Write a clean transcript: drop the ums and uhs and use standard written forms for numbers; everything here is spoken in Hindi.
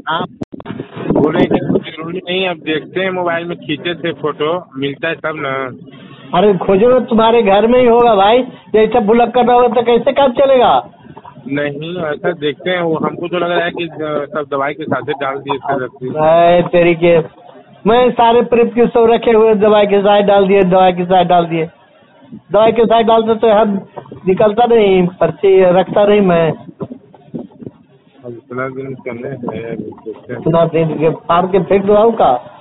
आप बोले कि कुछ जरूरी नहीं, अब देखते हैं मोबाइल में खींचे थे फोटो, मिलता है तब ना। अरे खोजो तुम्हारे घर में ही होगा भाई, जैसे भुलक्कड़ रहोगे तो कैसे काम चलेगा। नहीं ऐसा देखते हैं, वो हमको तो लग रहा है कि सब दवाई के साथ डाल दिए थे रस्सी। तेरी के मैं सारे प्रिस्क्रिप्शन रखे हुए दवाई के साथ डाल दिए, दवाई के साथ डाल दिए, दवाई के साथ डालते तो हम निकलता नहीं, पर्ची रखता नहीं मैं। अब इतना दिन करने हैं, देखते हैं। इतना दिन फाड़ के फेंक दो का।